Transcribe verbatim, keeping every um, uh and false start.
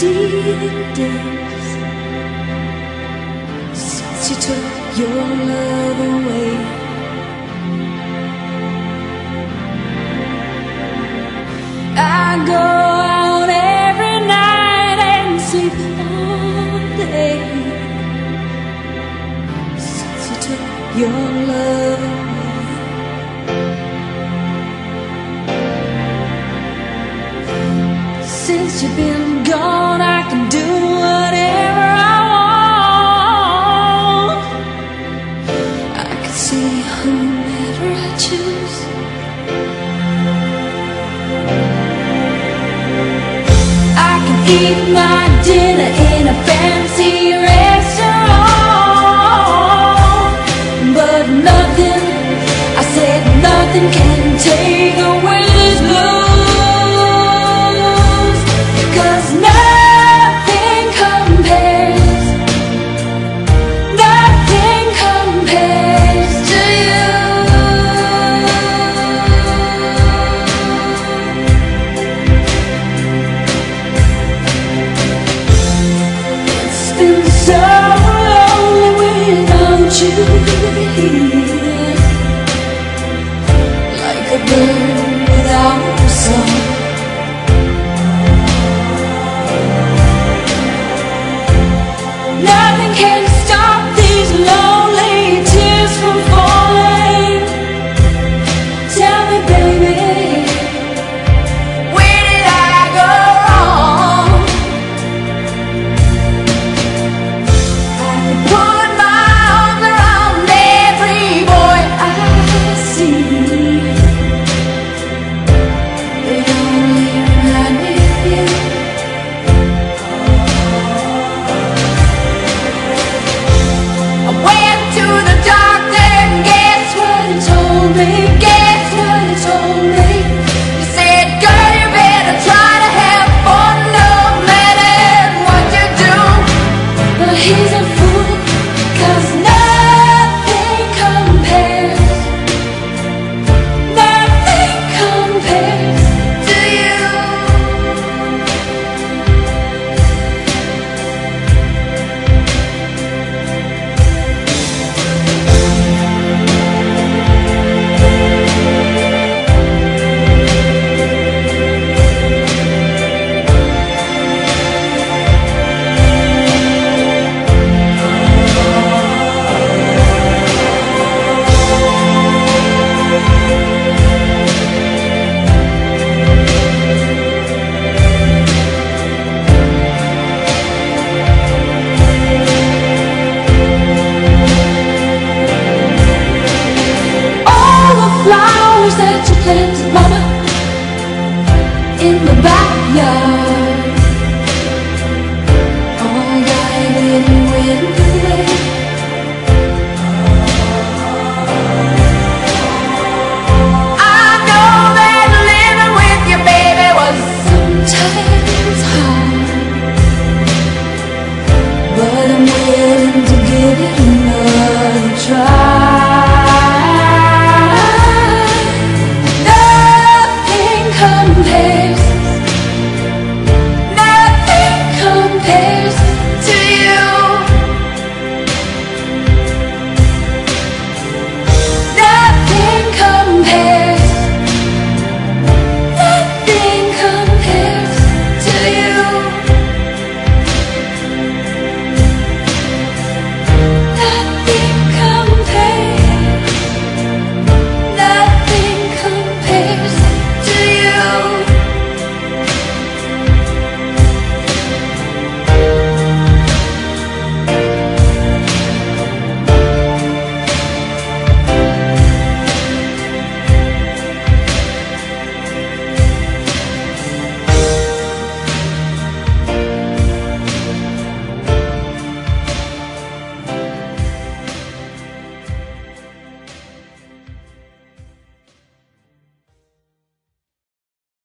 fifteen days since you took your love away. I go out every night and sleep all day since you took your love away. Since you've been gone, I can do whatever I want. I can see whomever I choose. I can eat my dinner in a fancy restaurant, but nothing, I said nothing can take away this blues. Like a bird without a song, nothing can stop these lonely tears from falling. Tell me, baby, where did I go wrong? I could put my arms around every boy I see. They only remind me of you. I went to the doctor and guess what he told me? Guess what he told me? He said, girl, you better try to have fun no matter what you do. But he's a fool, 'cause nothing compares, nothing compares to you. Flowers that you planted, mama, in the backyard, all died in winter rain. I know that living with your baby was sometimes hard, but I'm willing to give it a